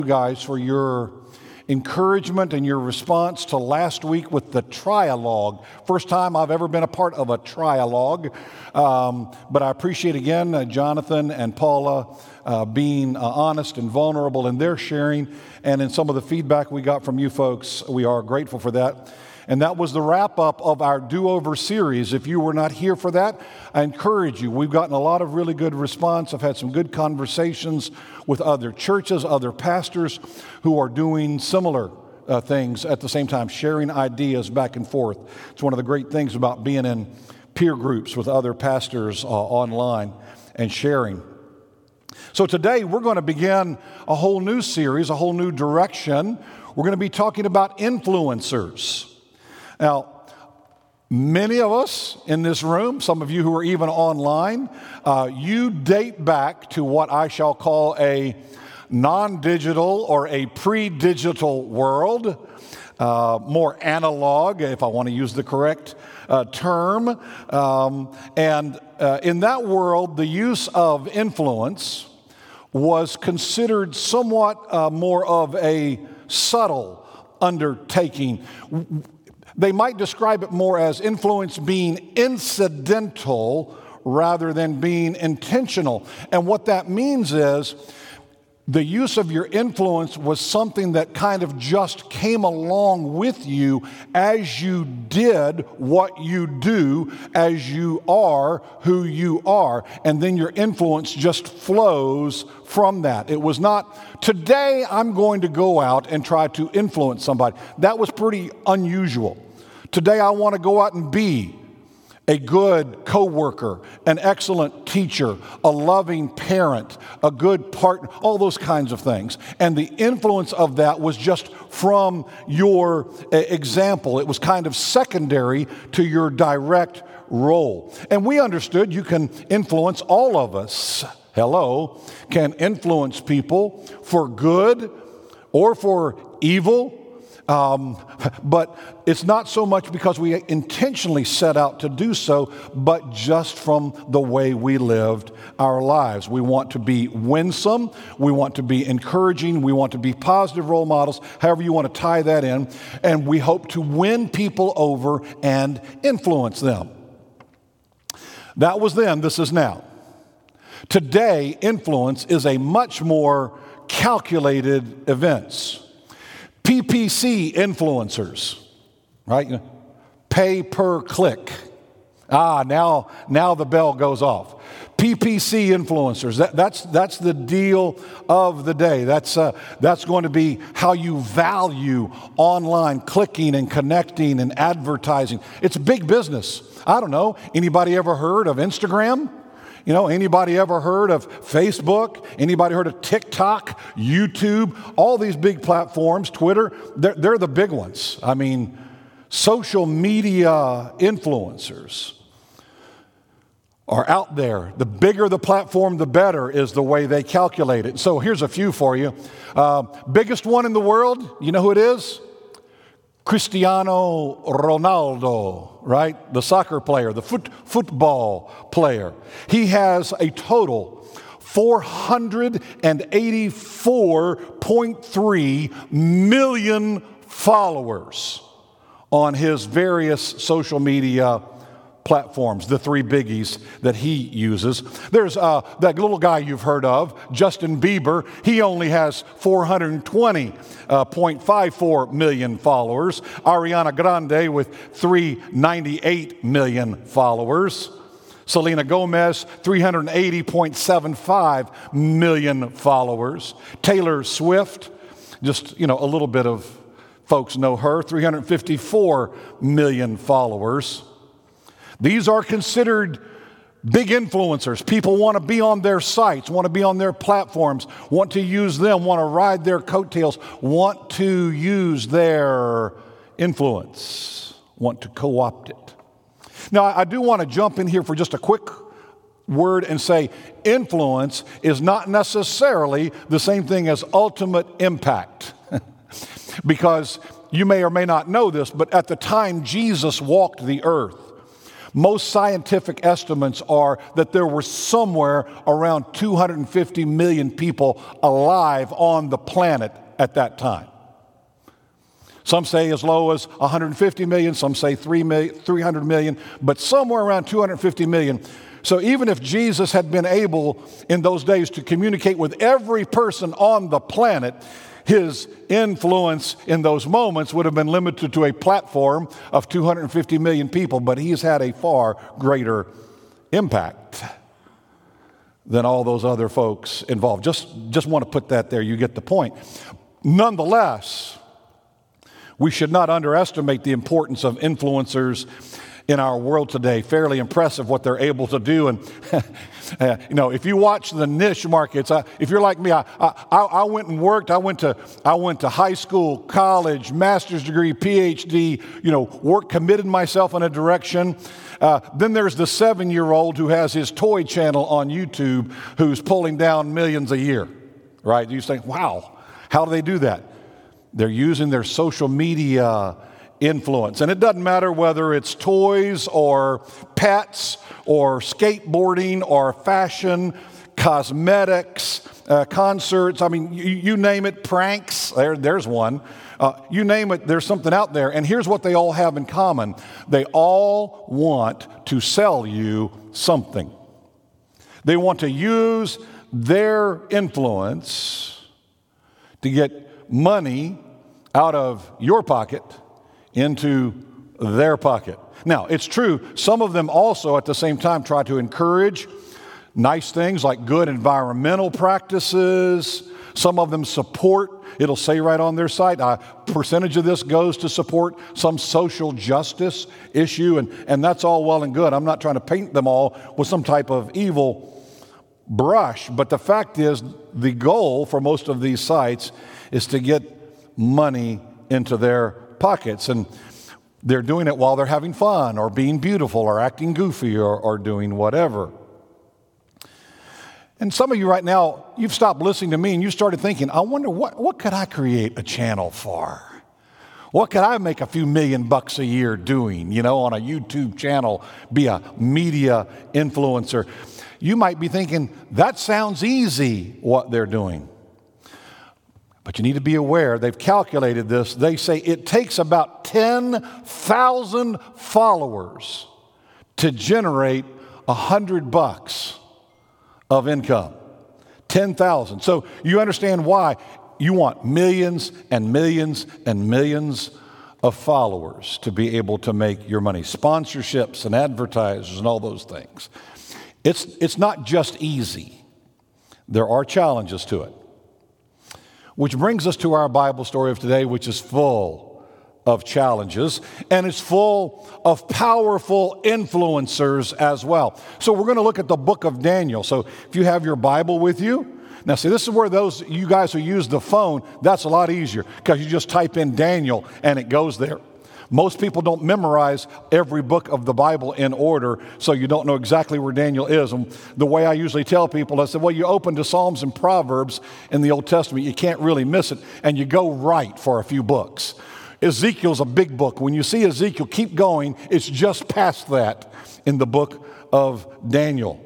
You guys for your encouragement and your response to last week with the trialogue. First time I've ever been a part of a trialogue, but I appreciate again Jonathan and Paula being honest and vulnerable in their sharing, and in some of the feedback we got from you folks. We are grateful for that. And that was the wrap-up of our Do-Over series. If you were not here for that, I encourage you. We've gotten a lot of really good response. I've had some good conversations with other churches, other pastors who are doing similar things at the same time, sharing ideas back and forth. It's one of the great things about being in peer groups with other pastors online and sharing. So today we're going to begin a whole new series, a whole new direction. We're going to be talking about influencers. Now, many of us in this room, some of you who are even online, you date back to what I shall call a non-digital or a pre-digital world, more analog, if I want to use the correct term. And in that world, the use of influence was considered somewhat more of a subtle undertaking. They might describe it more as influence being incidental rather than being intentional. And what that means is the use of your influence was something that kind of just came along with you as you did what you do, as you are who you are. And then your influence just flows from that. It was not, today I'm going to go out and try to influence somebody. That was pretty unusual. Today I want to go out and be a good coworker, an excellent teacher, a loving parent, a good partner, all those kinds of things. And the influence of that was just from your example. It was kind of secondary to your direct role. And we understood you can influence, all of us, can influence people for good or for evil. But it's not so much because we intentionally set out to do so, but just from the way we lived our lives. We want to be winsome. We want to be encouraging. We want to be positive role models, however you want to tie that in. And we hope to win people over and influence them. That was then. This is now. Today, influence is a much more calculated event. PPC influencers, right? Pay per click. Now the bell goes off. PPC influencers. That's the deal of the day. That's going to be how you value online clicking and connecting and advertising. It's big business. I don't know. Anybody ever heard of Instagram? Anybody ever heard of Facebook? Anybody heard of TikTok, YouTube? All these big platforms, Twitter, they're the big ones. I mean, social media influencers are out there. The bigger the platform, the better is the way they calculate it. So here's a few for you. Biggest one in the world, you know who it is? Cristiano Ronaldo, right? The soccer player, the football player. He has a total 484.3 million followers on his various social media platforms, the three biggies that he uses. There's that little guy you've heard of, Justin Bieber. He only has 420.54 million followers. Ariana Grande with 398 million followers. Selena Gomez, 380.75 million followers. Taylor Swift, just, a little bit of folks know her, 354 million followers. These are considered big influencers. People want to be on their sites, want to be on their platforms, want to use them, want to ride their coattails, want to use their influence, want to co-opt it. Now, I do want to jump in here for just a quick word and say influence is not necessarily the same thing as ultimate impact. Because you may or may not know this, but at the time Jesus walked the earth, Most scientific estimates are that there were somewhere around 250 million people alive on the planet at that time. Some say as low as 150 million, some say 300 million, but somewhere around 250 million. So even if Jesus had been able in those days to communicate with every person on the planet, his influence in those moments would have been limited to a platform of 250 million people, but he's had a far greater impact than all those other folks involved. Just want to put that there. You get the point. Nonetheless, we should not underestimate the importance of influencers in our world today. Fairly impressive what they're able to do. And, if you watch the niche markets, if you're like me, I went and worked. I went to high school, college, master's degree, PhD, committed myself in a direction. Then there's the 7-year-old who has his toy channel on YouTube who's pulling down millions a year, right? You think, wow, how do they do that? They're using their social media influence. And it doesn't matter whether it's toys or pets or skateboarding or fashion, cosmetics, concerts. I mean, you name it, pranks. There's one. You name it, there's something out there. And here's what they all have in common. They all want to sell you something. They want to use their influence to get money out of your pocket into their pocket. Now, it's true, some of them also at the same time try to encourage nice things like good environmental practices. Some of them support, it'll say right on their site, a percentage of this goes to support some social justice issue, and that's all well and good. I'm not trying to paint them all with some type of evil brush, but the fact is the goal for most of these sites is to get money into their pockets, and they're doing it while they're having fun or being beautiful or acting goofy or doing whatever. And some of you right now, you've stopped listening to me and you started thinking, I wonder what could I create a channel for? What could I make a few $1,000,000 a year doing, on a YouTube channel, be a media influencer? You might be thinking, that sounds easy, what they're doing. But you need to be aware, they've calculated this. They say it takes about 10,000 followers to generate $100 of income. 10,000. So you understand why you want millions and millions and millions of followers to be able to make your money. Sponsorships and advertisers and all those things. It's not just easy. There are challenges to it. Which brings us to our Bible story of today, which is full of challenges, and it's full of powerful influencers as well. So we're going to look at the book of Daniel. So if you have your Bible with you, now see, this is where those you guys who use the phone, that's a lot easier because you just type in Daniel and it goes there. Most people don't memorize every book of the Bible in order, so you don't know exactly where Daniel is. And the way I usually tell people, I said, well, you open to Psalms and Proverbs in the Old Testament, you can't really miss it, and you go right for a few books. Ezekiel's a big book. When you see Ezekiel, keep going. It's just past that in the book of Daniel.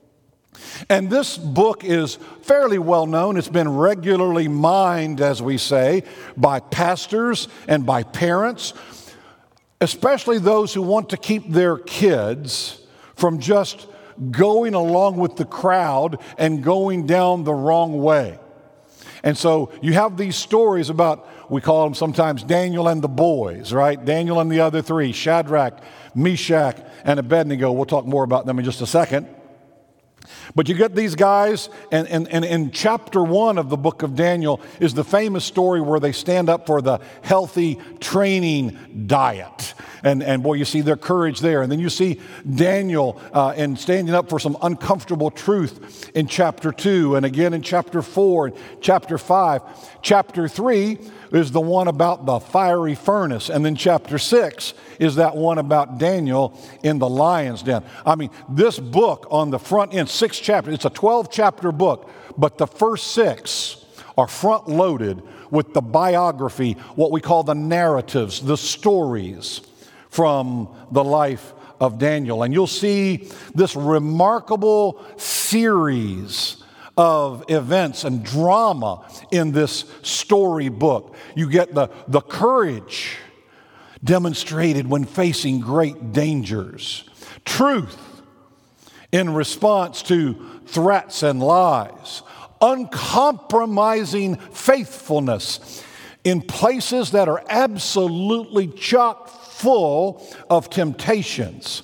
And this book is fairly well known. It's been regularly mined, as we say, by pastors and by parents, especially those who want to keep their kids from just going along with the crowd and going down the wrong way. And so you have these stories about, we call them sometimes Daniel and the boys, right? Daniel and the other three, Shadrach, Meshach, and Abednego. We'll talk more about them in just a second. But you get these guys, and in chapter 1 of the book of Daniel is the famous story where they stand up for the healthy training diet. And boy, you see their courage there. And then you see Daniel and standing up for some uncomfortable truth in chapter 2, and again in chapter 4, and chapter 5. Chapter 3 is the one about the fiery furnace. And then chapter 6 is that one about Daniel in the lion's den. I mean, this book on the front end, 6 chapters, it's a 12-chapter book, but the first 6 are front-loaded with the biography, what we call the narratives, the stories from the life of Daniel. And you'll see this remarkable series of events and drama in this storybook. You get the courage demonstrated when facing great dangers, truth in response to threats and lies, uncompromising faithfulness in places that are absolutely chock full of temptations,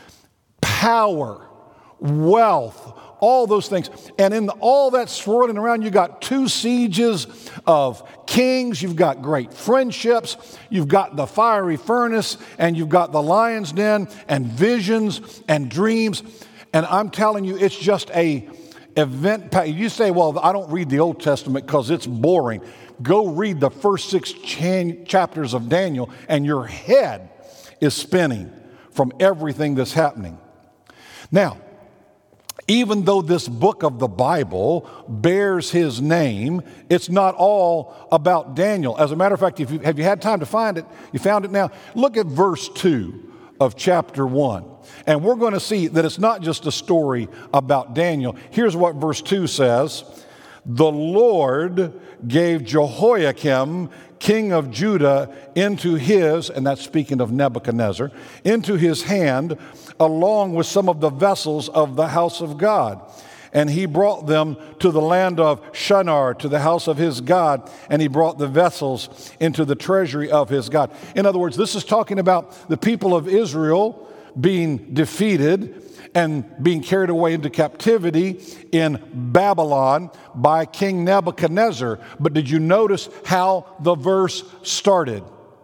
power, wealth, all those things. And in all that swirling around, you got 2 sieges of kings, you've got great friendships, you've got the fiery furnace, and you've got the lion's den, and visions and dreams. And I'm telling you, it's just a event. You say, well, I don't read the Old Testament because it's boring. Go read the first 6 chapters of Daniel, and your head is spinning from everything that's happening. Now, even though this book of the Bible bears his name, it's not all about Daniel. As a matter of fact, have you had time to find it? You found it now? Look at verse 2 of chapter 1. And we're going to see that it's not just a story about Daniel. Here's what verse 2 says. The Lord gave Jehoiakim, king of Judah, into his, and that's speaking of Nebuchadnezzar, into his hand, along with some of the vessels of the house of God. And he brought them to the land of Shinar, to the house of his God, and he brought the vessels into the treasury of his God. In other words, this is talking about the people of Israel being defeated and being carried away into captivity in Babylon by King Nebuchadnezzar. But did you notice how the verse started?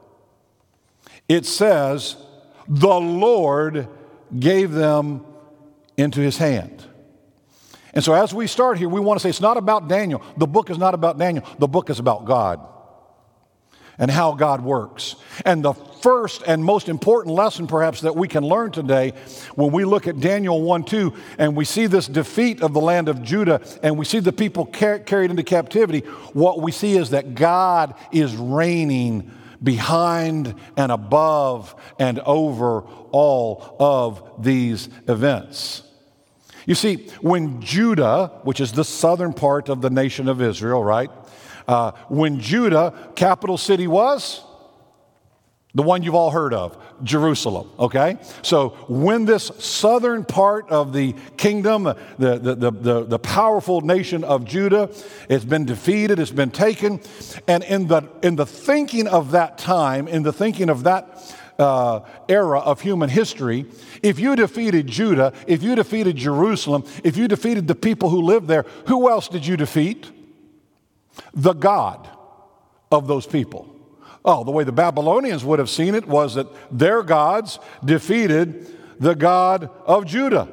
It says, the Lord gave them into his hand. And so as we start here, we want to say it's not about Daniel. The book is not about Daniel. The book is about God and how God works. And the first and most important lesson perhaps that we can learn today when we look at Daniel 1:2 and we see this defeat of the land of Judah and we see the people carried into captivity, what we see is that God is reigning behind and above and over all of these events. You see, when Judah, which is the southern part of the nation of Israel, right? When Judah, capital city was the one you've all heard of, Jerusalem, okay? So when this southern part of the kingdom, the powerful nation of Judah, it's been defeated, it's been taken, and in the thinking of that time, in the thinking of that era of human history, if you defeated Judah, if you defeated Jerusalem, if you defeated the people who lived there, who else did you defeat? The God of those people. Oh, the way the Babylonians would have seen it was that their gods defeated the God of Judah.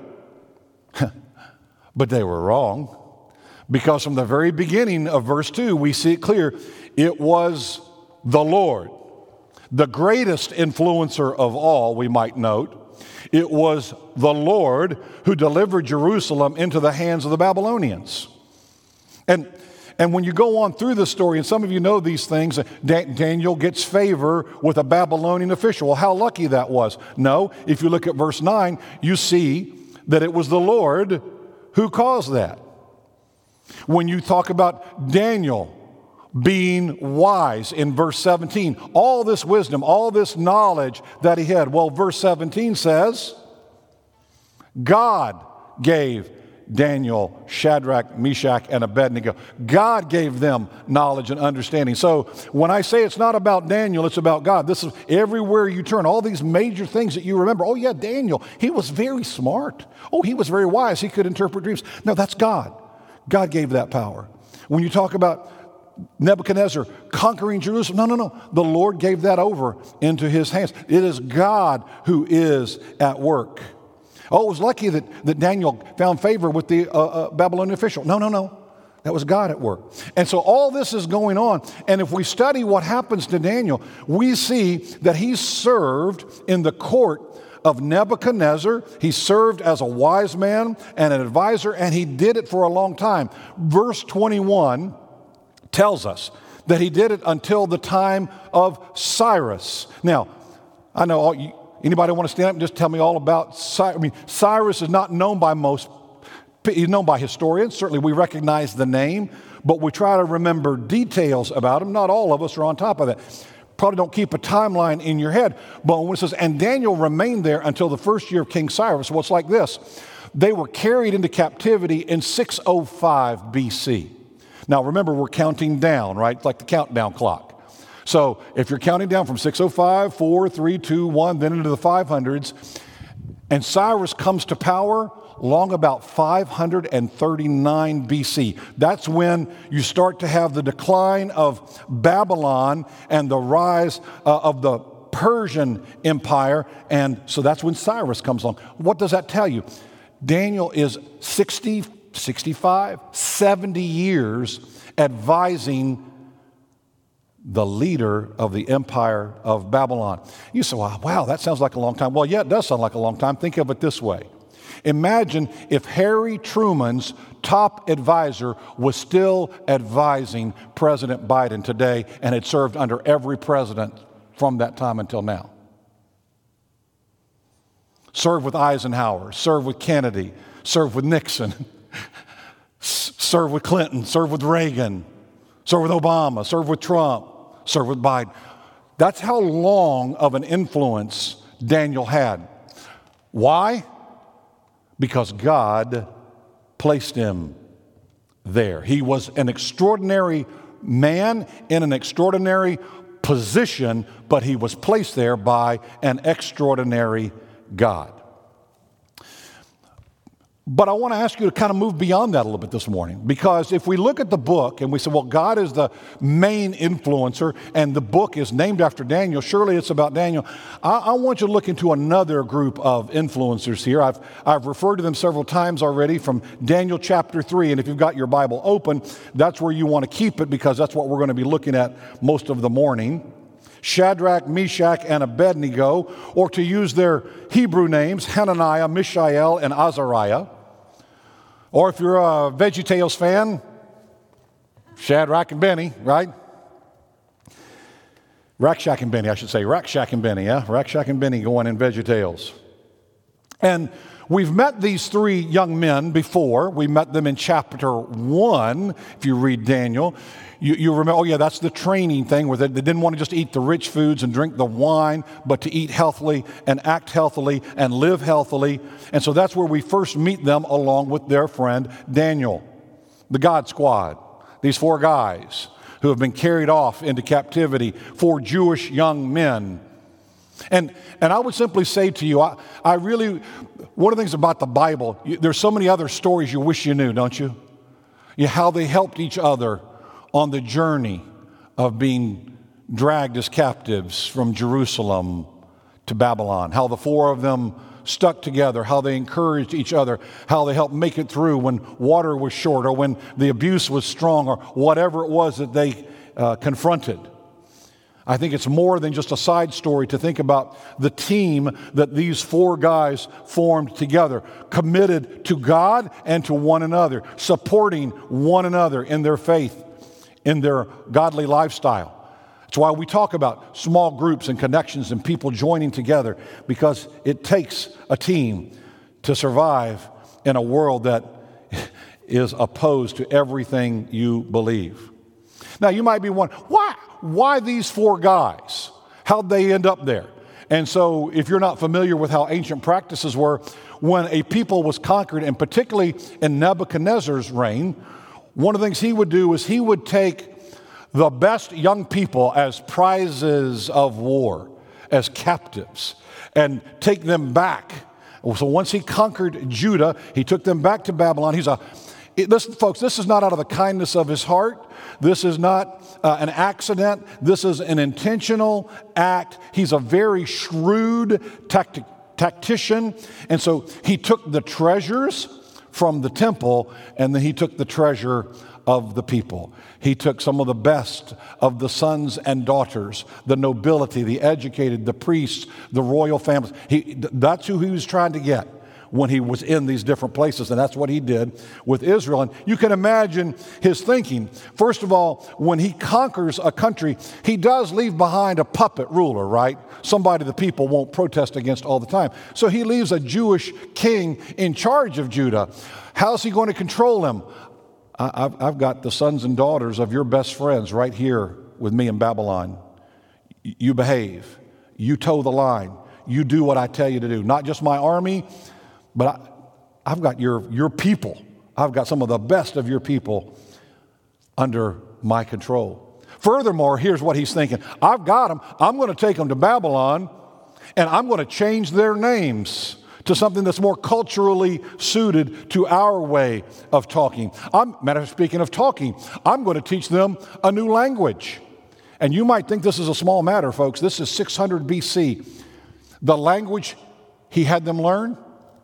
But they were wrong, because from the very beginning of verse 2, we see it clear. It was the Lord, the greatest influencer of all, we might note. It was the Lord who delivered Jerusalem into the hands of the Babylonians. And when you go on through the story, and some of you know these things, Daniel gets favor with a Babylonian official. Well, how lucky that was. No, if you look at verse 9, you see that it was the Lord who caused that. When you talk about Daniel being wise in verse 17, all this wisdom, all this knowledge that he had, well, verse 17 says, God gave Daniel, Shadrach, Meshach, and Abednego. God gave them knowledge and understanding. So when I say it's not about Daniel, it's about God. This is everywhere you turn, all these major things that you remember. Oh yeah, Daniel, he was very smart. Oh, he was very wise. He could interpret dreams. No, that's God. God gave that power. When you talk about Nebuchadnezzar conquering Jerusalem, no. The Lord gave that over into his hands. It is God who is at work. Oh, it was lucky that Daniel found favor with the Babylonian official. No. That was God at work. And so all this is going on. And if we study what happens to Daniel, we see that he served in the court of Nebuchadnezzar. He served as a wise man and an advisor, and he did it for a long time. Verse 21 tells us that he did it until the time of Cyrus. Now, I know Anybody want to stand up and just tell me all about Cyrus? I mean, Cyrus is not known by most, he's known by historians. Certainly we recognize the name, but we try to remember details about him. Not all of us are on top of that. Probably don't keep a timeline in your head. But when it says, and Daniel remained there until the first year of King Cyrus, well, it's like this. They were carried into captivity in 605 BC. Now, remember, we're counting down, right? It's like the countdown clock. So if you're counting down from 605, 4, 3, 2, 1, then into the 500s, and Cyrus comes to power long about 539 BC. That's when you start to have the decline of Babylon and the rise of the Persian Empire, and so that's when Cyrus comes along. What does that tell you? Daniel is 60, 65, 70 years advising the leader of the empire of Babylon. You say, well, wow, that sounds like a long time. Well, yeah, it does sound like a long time. Think of it this way. Imagine if Harry Truman's top advisor was still advising President Biden today and had served under every president from that time until now. Served with Eisenhower, served with Kennedy, served with Nixon, served with Clinton, served with Reagan, served with Obama, served with Trump, served with Biden. That's how long of an influence Daniel had. Why? Because God placed him there. He was an extraordinary man in an extraordinary position, but he was placed there by an extraordinary God. But I want to ask you to kind of move beyond that a little bit this morning, because if we look at the book and we say, well, God is the main influencer and the book is named after Daniel, surely it's about Daniel. I want you to look into another group of influencers here. I've referred to them several times already from Daniel chapter 3, and if you've got your Bible open, that's where you want to keep it because that's what we're going to be looking at most of the morning. Shadrach, Meshach, and Abednego, or to use their Hebrew names, Hananiah, Mishael, and Azariah. Or if you're a VeggieTales fan, Shadrach and Benny, right? Rakshak and Benny, I should say. Rakshak and Benny, yeah? Rakshak and Benny going in VeggieTales. And we've met these three young men before. We met them in chapter 1, if you read Daniel. You remember, oh yeah, that's the training thing where they didn't want to just eat the rich foods and drink the wine, but to eat healthily and act healthily and live healthily. And so that's where we first meet them along with their friend Daniel, the God Squad, these four guys who have been carried off into captivity, four Jewish young men. And I would simply say to you, I really, one of the things about the Bible, there's so many other stories you wish you knew, don't you? How they helped each other on the journey of being dragged as captives from Jerusalem to Babylon, how the four of them stuck together, how they encouraged each other, how they helped make it through when water was short or when the abuse was strong or whatever it was that they confronted. I think it's more than just a side story to think about the team that these four guys formed together, committed to God and to one another, supporting one another in their faith, in their godly lifestyle. That's why we talk about small groups and connections and people joining together, because it takes a team to survive in a world that is opposed to everything you believe. Now, you might be wondering, why these four guys? How'd they end up there? And so, if you're not familiar with how ancient practices were, when a people was conquered, and particularly in Nebuchadnezzar's reign, one of the things he would do is he would take the best young people as prizes of war, as captives, and take them back. So once he conquered Judah, he took them back to Babylon. Listen, folks, this is not out of the kindness of his heart. This is not an accident. This is an intentional act. He's a very shrewd tactician. And so he took the treasures from the temple, and then he took the treasure of the people. He took some of the best of the sons and daughters, the nobility, the educated, the priests, the royal families. That's who he was trying to get. when he was in these different places, and that's what he did with Israel. And you can imagine his thinking. First of all, when he conquers a country, he does leave behind a puppet ruler, right? Somebody the people won't protest against all the time. So he leaves a Jewish king in charge of Judah. How's he going to control them? I've got the sons and daughters of your best friends right here with me in Babylon. You behave. You toe the line. You do what I tell you to do. Not just my army, but I've got your people. I've got some of the best of your people under my control. Furthermore, here's what he's thinking. I've got them. I'm going to take them to Babylon, and I'm going to change their names to something that's more culturally suited to our way of talking. Speaking of talking, I'm going to teach them a new language. And you might think this is a small matter, folks. This is 600 BC. The language he had them learn?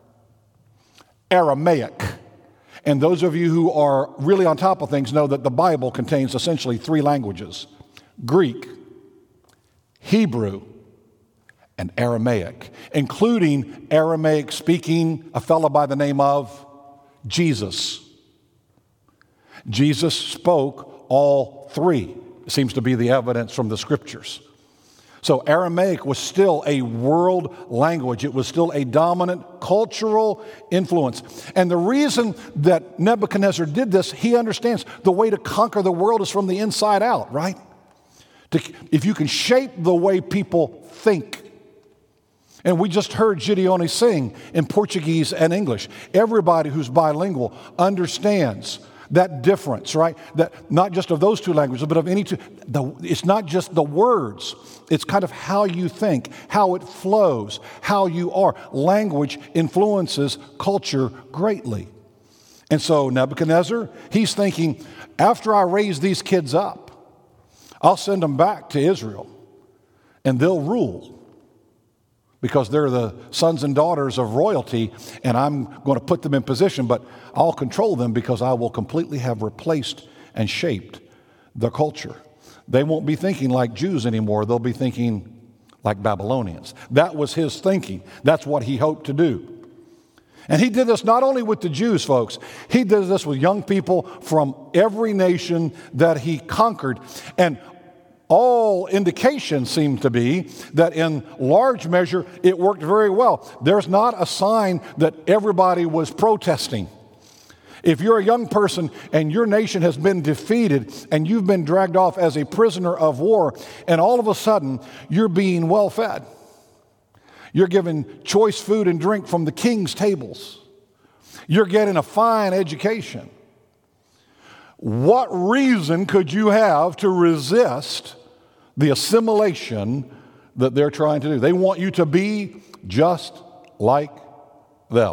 Aramaic. And those of you who are really on top of things know that the Bible contains essentially three languages: Greek, Hebrew, and Aramaic, including Aramaic speaking a fellow by the name of Jesus. Jesus spoke all three. It seems to be the evidence from the scriptures. So Aramaic was still a world language. It was still a dominant cultural influence. And the reason that Nebuchadnezzar did this, he understands the way to conquer the world is from the inside out, right? If you can shape the way people think. And we just heard Gideone sing in Portuguese and English. Everybody who's bilingual understands that difference, right? That not just of those two languages, but of any two. It's not just the words. It's kind of how you think, how it flows, how you are. Language influences culture greatly. And so Nebuchadnezzar, he's thinking, after I raise these kids up, I'll send them back to Israel, and they'll rule. Because they're the sons and daughters of royalty, and I'm going to put them in position, but I'll control them because I will completely have replaced and shaped their culture. They won't be thinking like Jews anymore. They'll be thinking like Babylonians. That was his thinking. That's what he hoped to do. And he did this not only with the Jews, folks. He did this with young people from every nation that he conquered. And all indications seem to be that in large measure it worked very well. There's not a sign that everybody was protesting. If you're a young person and your nation has been defeated and you've been dragged off as a prisoner of war, and all of a sudden you're being well fed, you're given choice food and drink from the king's tables, you're getting a fine education, what reason could you have to resist the assimilation that they're trying to do? They want you to be just like them.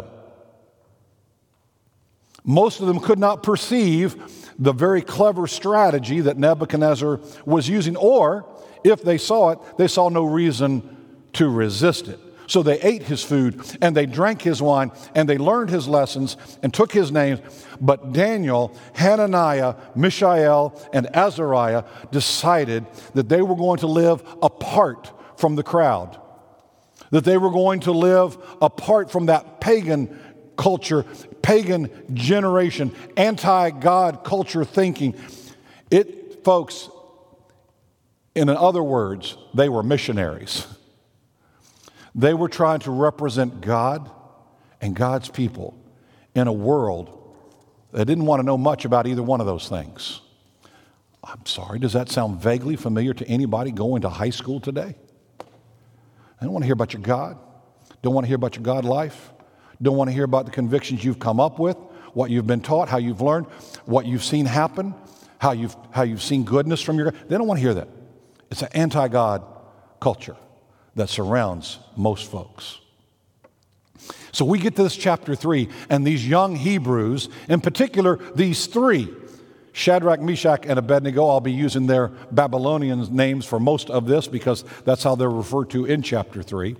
Most of them could not perceive the very clever strategy that Nebuchadnezzar was using, or if they saw it, they saw no reason to resist it. So they ate his food, and they drank his wine, and they learned his lessons, and took his names. But Daniel, Hananiah, Mishael, and Azariah decided that they were going to live apart from the crowd, that they were going to live apart from that pagan culture, pagan generation, anti-God culture thinking. Folks, in other words, they were missionaries. They were trying to represent God and God's people in a world that didn't want to know much about either one of those things. I'm sorry, does that sound vaguely familiar to anybody going to high school today? They don't want to hear about your God. Don't want to hear about your God life. Don't want to hear about the convictions you've come up with, what you've been taught, how you've learned, what you've seen happen, how you've seen goodness from your God. They don't want to hear that. It's an anti-God culture that surrounds most folks. So we get to this chapter 3, and these young Hebrews, in particular, these three, Shadrach, Meshach, and Abednego, I'll be using their Babylonian names for most of this because that's how they're referred to in chapter 3.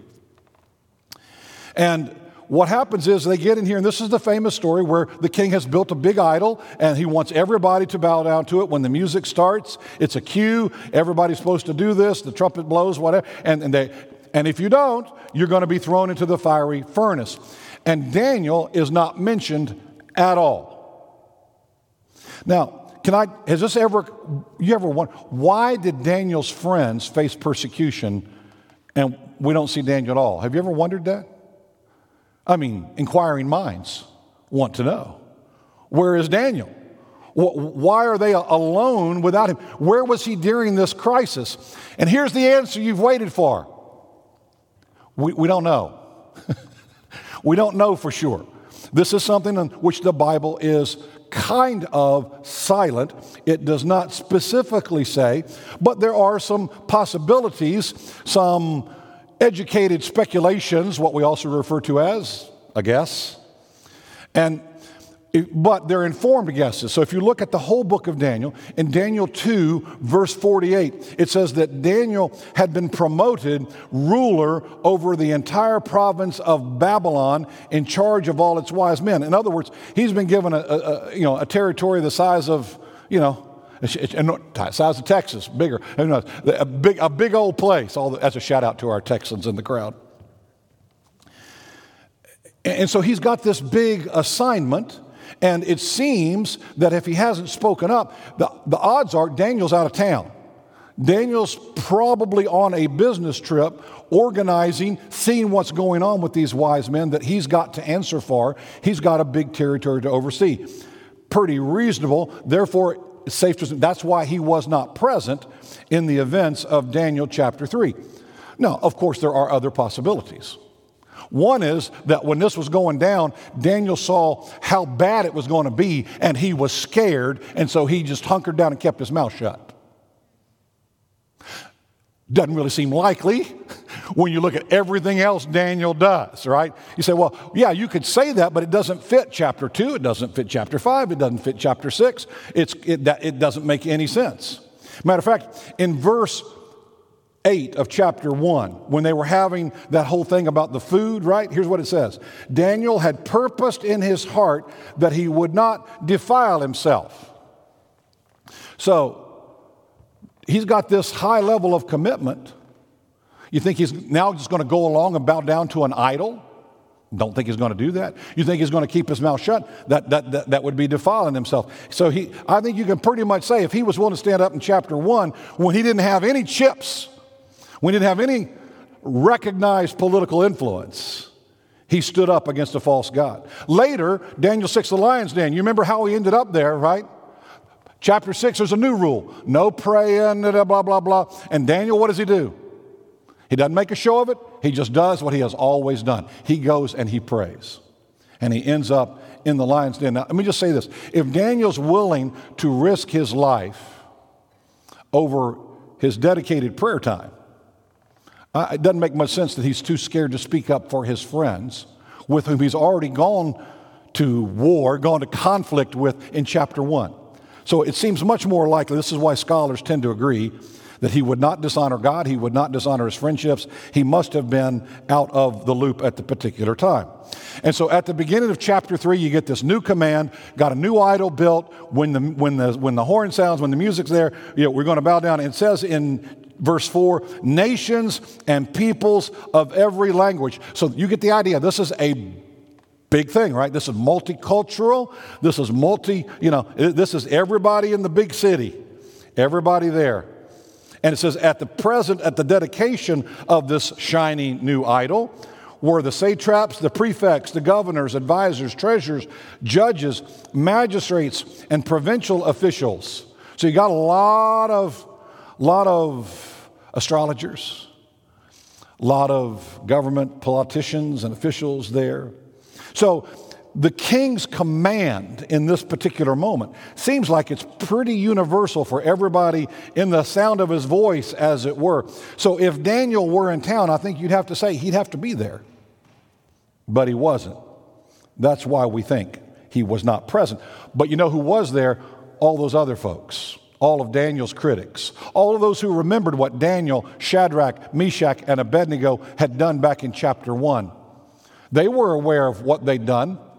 And what happens is they get in here, and this is the famous story where the king has built a big idol, and he wants everybody to bow down to it. When the music starts, it's a cue. Everybody's supposed to do this. The trumpet blows, whatever. And And if you don't, you're going to be thrown into the fiery furnace. And Daniel is not mentioned at all. Now, you ever wonder, why did Daniel's friends face persecution and we don't see Daniel at all? Have you ever wondered that? I mean, inquiring minds want to know. Where is Daniel? Why are they alone without him? Where was he during this crisis? And here's the answer you've waited for. We don't know. We don't know for sure. This is something in which the Bible is kind of silent. It does not specifically say, but there are some possibilities, some educated speculations, what we also refer to as a guess, but they're informed guesses. So if you look at the whole book of Daniel, in Daniel 2, verse 48, it says that Daniel had been promoted ruler over the entire province of Babylon in charge of all its wise men. In other words, he's been given a territory the size of, size of Texas, bigger, a big old place. That's a shout out to our Texans in the crowd. And so he's got this big assignment. And it seems that if he hasn't spoken up, the odds are Daniel's out of town. Daniel's probably on a business trip, organizing, seeing what's going on with these wise men that he's got to answer for. He's got a big territory to oversee. Pretty reasonable. Therefore, it's safe to assume that's why he was not present in the events of Daniel chapter 3. Now, of course, there are other possibilities. One is that when this was going down, Daniel saw how bad it was going to be, and he was scared, and so he just hunkered down and kept his mouth shut. Doesn't really seem likely when you look at everything else Daniel does, right? You say, well, yeah, you could say that, but it doesn't fit chapter 2, it doesn't fit chapter 5, it doesn't fit chapter 6. It doesn't make any sense. Matter of fact, in verse 8 of chapter 1, when they were having that whole thing about the food, right? Here's what it says. Daniel had purposed in his heart that he would not defile himself. So he's got this high level of commitment. You think he's now just going to go along and bow down to an idol? Don't think he's going to do that. You think he's going to keep his mouth shut? That would be defiling himself. So I think you can pretty much say if he was willing to stand up in chapter 1 when he didn't have any chips, when he didn't have any recognized political influence, he stood up against a false god. Later, Daniel 6, the lion's den, you remember how he ended up there, right? Chapter 6, there's a new rule. No praying, blah, blah, blah. And Daniel, what does he do? He doesn't make a show of it. He just does what he has always done. He goes and he prays. And he ends up in the lion's den. Now, let me just say this. If Daniel's willing to risk his life over his dedicated prayer time, it doesn't make much sense that he's too scared to speak up for his friends with whom he's already gone to war, gone to conflict with in chapter 1. So it seems much more likely, this is why scholars tend to agree, that he would not dishonor God, he would not dishonor his friendships. He must have been out of the loop at the particular time. And so at the beginning of chapter 3, you get this new command, got a new idol built. When the horn sounds, when the music's there, we're going to bow down. And it says in verse 4, nations and peoples of every language. So you get the idea. This is a big thing, right? This is multicultural. This is this is everybody in the big city. Everybody there. And it says, at the dedication of this shining new idol, were the satraps, the prefects, the governors, advisors, treasurers, judges, magistrates, and provincial officials. So you got a lot of astrologers, a lot of government politicians and officials there. So the king's command in this particular moment seems like it's pretty universal for everybody in the sound of his voice, as it were. So if Daniel were in town, I think you'd have to say he'd have to be there. But he wasn't. That's why we think he was not present. But you know who was there? All those other folks. All of Daniel's critics. All of those who remembered what Daniel, Shadrach, Meshach, and Abednego had done back in chapter 1. They were aware of what they'd done.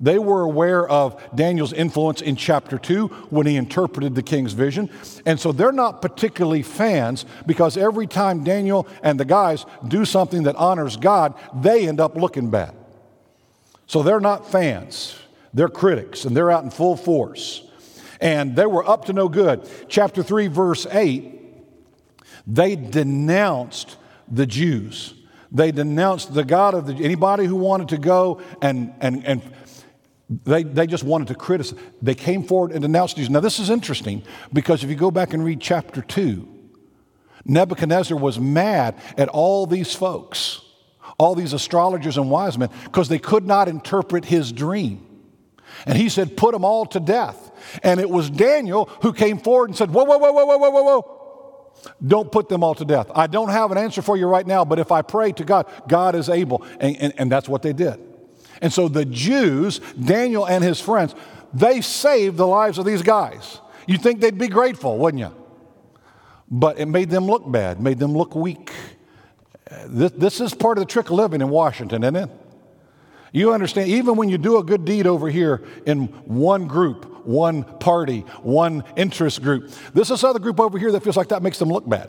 They were aware of Daniel's influence in chapter 2 when he interpreted the king's vision. And so they're not particularly fans, because every time Daniel and the guys do something that honors God, they end up looking bad. So they're not fans. They're critics, and they're out in full force. And they were up to no good. Chapter 3, verse 8, they denounced the Jews. They denounced the God of anybody who wanted to go and they just wanted to criticize. They came forward and denounced Jesus. Now, this is interesting, because if you go back and read chapter 2, Nebuchadnezzar was mad at all these folks, all these astrologers and wise men, because they could not interpret his dream. And he said, put them all to death. And it was Daniel who came forward and said, whoa, whoa, whoa, whoa, whoa, whoa, whoa, whoa. Don't put them all to death. I don't have an answer for you right now, but if I pray to God, God is able. And that's what they did. And so the Jews, Daniel and his friends, they saved the lives of these guys. You'd think they'd be grateful, wouldn't you? But it made them look bad, made them look weak. This is part of the trick of living in Washington, isn't it? You understand, even when you do a good deed over here in one group, one party, one interest group, there's this other group over here that feels like that makes them look bad.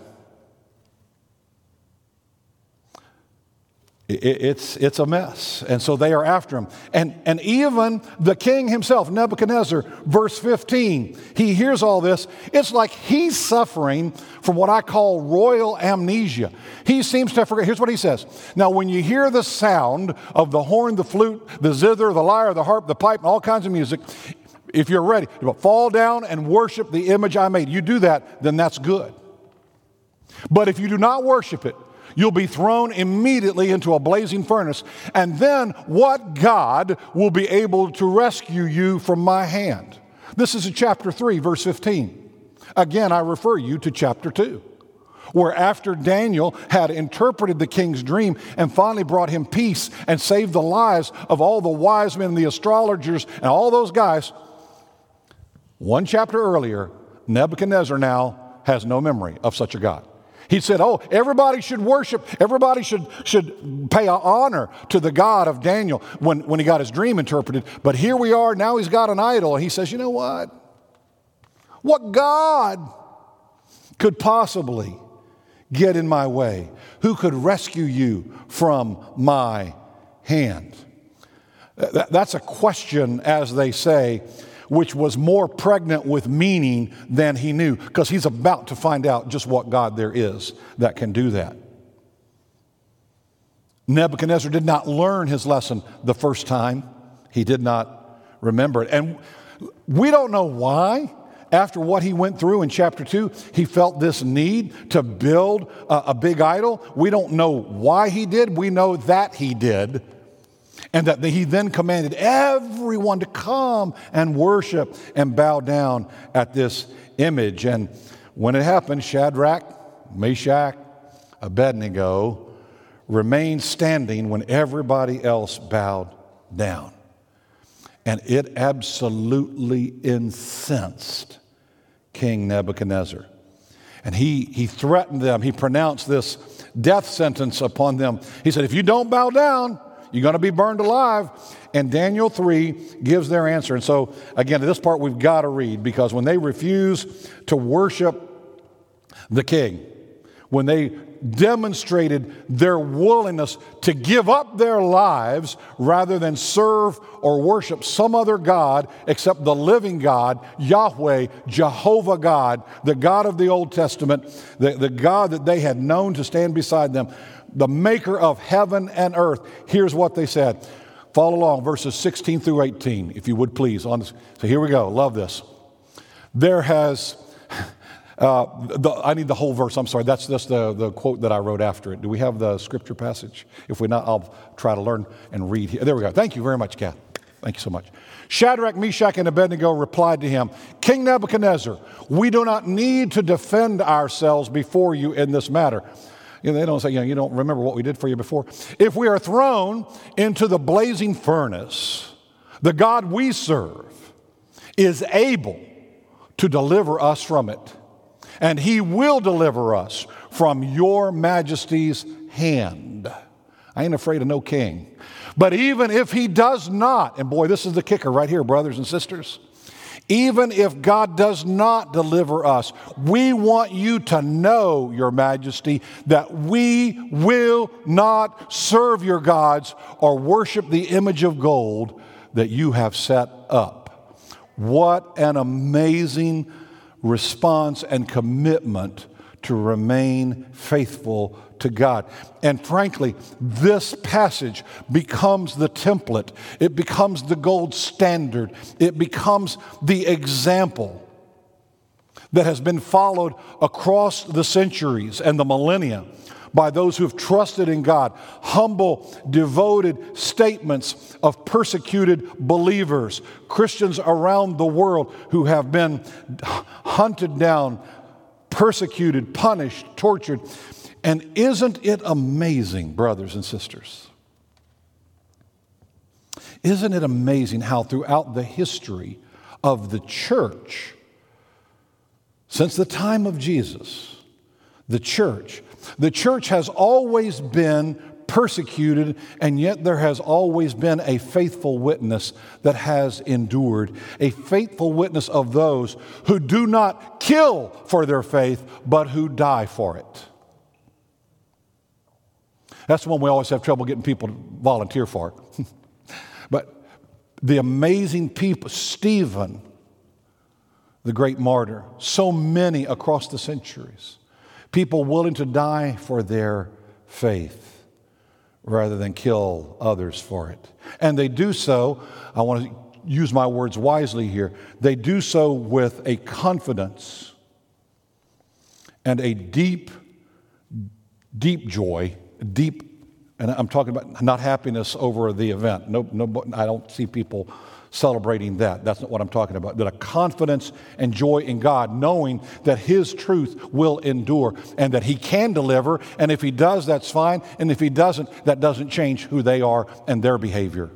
It's a mess. And so they are after him. And even the king himself, Nebuchadnezzar, verse 15, he hears all this. It's like he's suffering from what I call royal amnesia. He seems to forget. Here's what he says. Now, when you hear the sound of the horn, the flute, the zither, the lyre, the harp, the pipe, and all kinds of music, if you're ready, fall down and worship the image I made. You do that, then that's good. But if you do not worship it, you'll be thrown immediately into a blazing furnace. And then what God will be able to rescue you from my hand? This is in chapter 3, verse 15. Again, I refer you to chapter 2, where after Daniel had interpreted the king's dream and finally brought him peace and saved the lives of all the wise men and the astrologers and all those guys, one chapter earlier, Nebuchadnezzar now has no memory of such a God. He said, oh, everybody should worship, everybody should pay honor to the God of Daniel when he got his dream interpreted. But here we are, now he's got an idol. He says, you know what? What God could possibly get in my way? Who could rescue you from my hand? That's a question, as they say, which was more pregnant with meaning than he knew, because he's about to find out just what God there is that can do that. Nebuchadnezzar did not learn his lesson the first time. He did not remember it. And we don't know why, after what he went through in chapter 2, he felt this need to build a big idol. We don't know why he did. We know that he did. And that he then commanded everyone to come and worship and bow down at this image. And when it happened, Shadrach, Meshach, Abednego remained standing when everybody else bowed down. And it absolutely incensed King Nebuchadnezzar. And he threatened them. He pronounced this death sentence upon them. He said, if you don't bow down, you're going to be burned alive. And Daniel 3 gives their answer. And so, again, to this part we've got to read, because when they refuse to worship the king, when they demonstrated their willingness to give up their lives rather than serve or worship some other God except the living God, Yahweh, Jehovah God, the God of the Old Testament, the God that they had known to stand beside them, the maker of heaven and earth. Here's what they said. Follow along, verses 16 through 18, if you would please. So here we go. Love this. There has, I need the whole verse. I'm sorry. That's just the quote that I wrote after it. Do we have the scripture passage? If we not, I'll try to learn and read here. There we go. Thank you very much, Kath. Thank you so much. Shadrach, Meshach, and Abednego replied to him, King Nebuchadnezzar, we do not need to defend ourselves before you in this matter. You know, they don't say, you don't remember what we did for you before. If we are thrown into the blazing furnace, the God we serve is able to deliver us from it. And he will deliver us from your majesty's hand. I ain't afraid of no king. But even if he does not, and boy, this is the kicker right here, brothers and sisters, even if God does not deliver us, we want you to know, Your Majesty, that we will not serve your gods or worship the image of gold that you have set up. What an amazing response and commitment to remain faithful to God. And frankly, this passage becomes the template. It becomes the gold standard. It becomes the example that has been followed across the centuries and the millennia by those who have trusted in God. Humble, devoted statements of persecuted believers, Christians around the world who have been hunted down, persecuted, punished, tortured. And isn't it amazing, brothers and sisters? Isn't it amazing how throughout the history of the church, since the time of Jesus, the church has always been persecuted, and yet there has always been a faithful witness that has endured, a faithful witness of those who do not kill for their faith, but who die for it. That's the one we always have trouble getting people to volunteer for. But the amazing people, Stephen, the great martyr, so many across the centuries, people willing to die for their faith rather than kill others for it. And they do so, I want to use my words wisely here, they do so with a confidence and a deep joy, and I'm talking about not happiness over the event. No, I don't see people celebrating that. That's not what I'm talking about. But a confidence and joy in God, knowing that His truth will endure and that He can deliver. And if He does, that's fine. And if He doesn't, that doesn't change who they are and their behavior.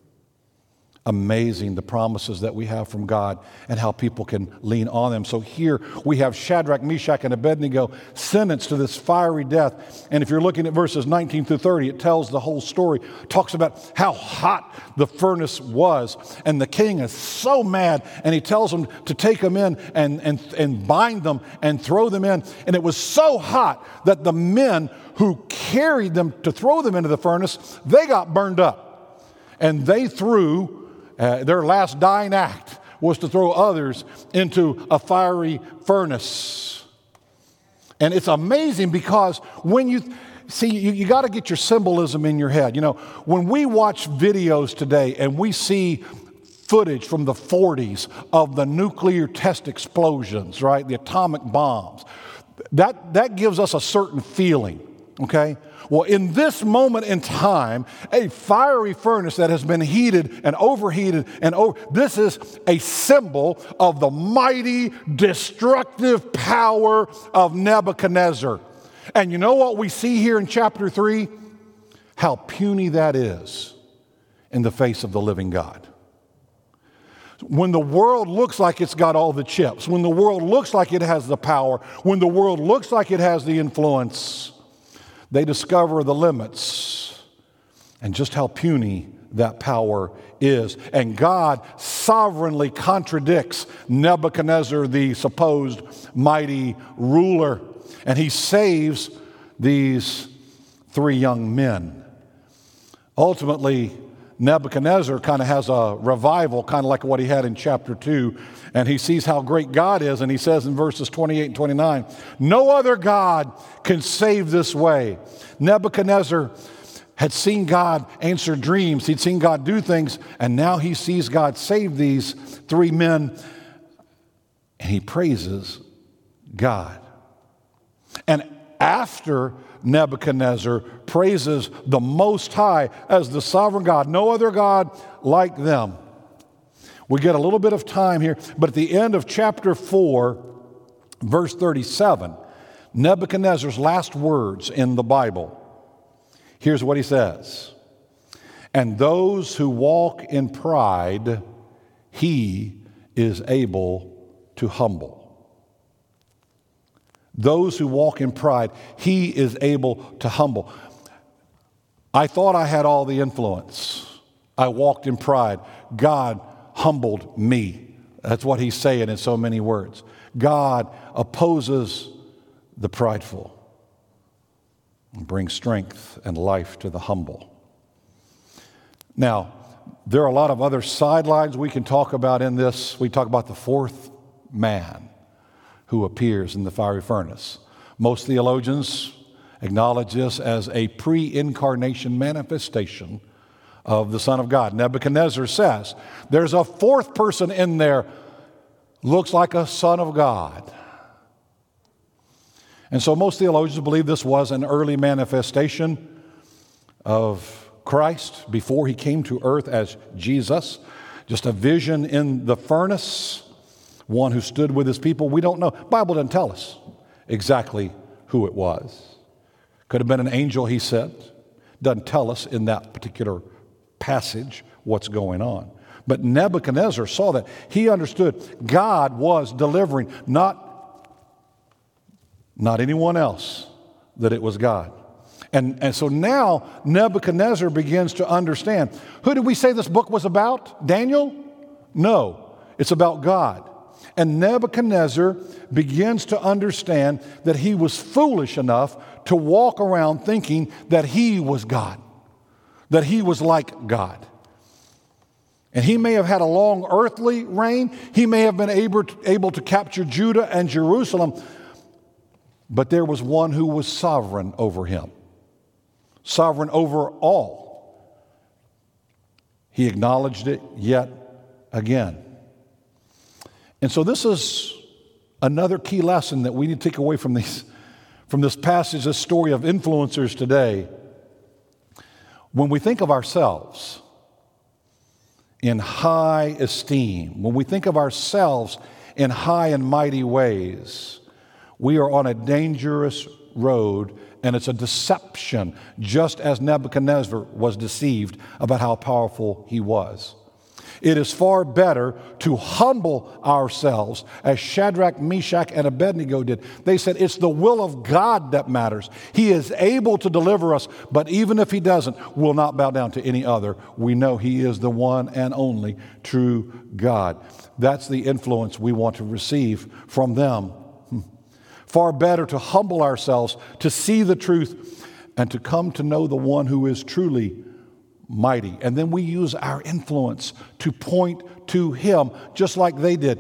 Amazing, the promises that we have from God and how people can lean on them. So here we have Shadrach, Meshach, and Abednego sentenced to this fiery death. And if you're looking at verses 19 through 30, it tells the whole story, talks about how hot the furnace was. And the king is so mad, and he tells them to take them in and bind them and throw them in. And it was so hot that the men who carried them to throw them into the furnace, they got burned up. And they threw their last dying act was to throw others into a fiery furnace. And it's amazing because when you see, you got to get your symbolism in your head. You know, when we watch videos today and we see footage from the 40s of the nuclear test explosions, right, the atomic bombs, that gives us a certain feeling, okay? Well, in this moment in time, a fiery furnace that has been heated and overheated this is a symbol of the mighty, destructive power of Nebuchadnezzar. And you know what we see here in chapter 3? How puny that is in the face of the living God. When the world looks like it's got all the chips, when the world looks like it has the power, when the world looks like it has the influence, they discover the limits and just how puny that power is. And God sovereignly contradicts Nebuchadnezzar, the supposed mighty ruler, and He saves these 3 young men. Ultimately, Nebuchadnezzar kind of has a revival, kind of like what he had in chapter 2, and he sees how great God is, and he says in verses 28 and 29, no other God can save this way. Nebuchadnezzar had seen God answer dreams, he'd seen God do things, and now he sees God save these 3 men, and he praises God. And after Nebuchadnezzar praises the Most High as the sovereign God, no other God like them. We get a little bit of time here, but at the end of chapter 4, verse 37, Nebuchadnezzar's last words in the Bible, here's what he says. And those who walk in pride, He is able to humble. Those who walk in pride, He is able to humble. I thought I had all the influence. I walked in pride. God humbled me. That's what he's saying in so many words. God opposes the prideful and brings strength and life to the humble. Now, there are a lot of other sidelines we can talk about in this. We talk about the fourth man who appears in the fiery furnace. Most theologians acknowledge this as a pre-incarnation manifestation of the Son of God. Nebuchadnezzar says there's a fourth person in there, looks like a Son of God. And so most theologians believe this was an early manifestation of Christ before he came to earth as Jesus. Just a vision in the furnace, one who stood with his people. We don't know. The Bible doesn't tell us exactly who it was. Could have been an angel, he said. Doesn't tell us in that particular passage what's going on. But Nebuchadnezzar saw that. He understood God was delivering, not anyone else, that it was God. And so now Nebuchadnezzar begins to understand. Who did we say this book was about? Daniel? No, it's about God. And Nebuchadnezzar begins to understand that he was foolish enough to walk around thinking that he was God, that he was like God. And he may have had a long earthly reign. He may have been able to capture Judah and Jerusalem, but there was one who was sovereign over him. Sovereign over all. He acknowledged it yet again. And so this is another key lesson that we need to take away from this passage, this story of influencers today. When we think of ourselves in high esteem, when we think of ourselves in high and mighty ways, we are on a dangerous road, and it's a deception, just as Nebuchadnezzar was deceived about how powerful he was. It is far better to humble ourselves, as Shadrach, Meshach, and Abednego did. They said it's the will of God that matters. He is able to deliver us, but even if he doesn't, we'll not bow down to any other. We know he is the one and only true God. That's the influence we want to receive from them. Far better to humble ourselves, to see the truth, and to come to know the one who is truly mighty. And then we use our influence to point to him, just like they did.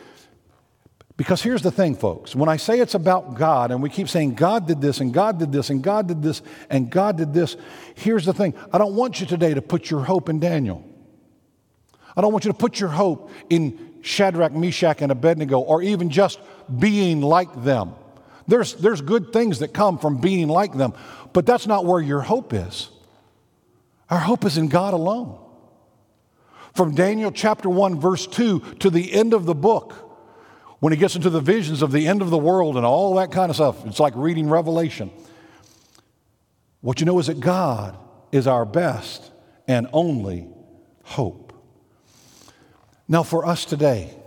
Because here's the thing, folks. When I say it's about God, and we keep saying God did this, and God did this, and God did this, and God did this, here's the thing. I don't want you today to put your hope in Daniel. I don't want you to put your hope in Shadrach, Meshach, and Abednego, or even just being like them. There's good things that come from being like them, but that's not where your hope is. Our hope is in God alone. From Daniel chapter 1, verse 2 to the end of the book, when he gets into the visions of the end of the world and all that kind of stuff, it's like reading Revelation. What you know is that God is our best and only hope. Now for us today,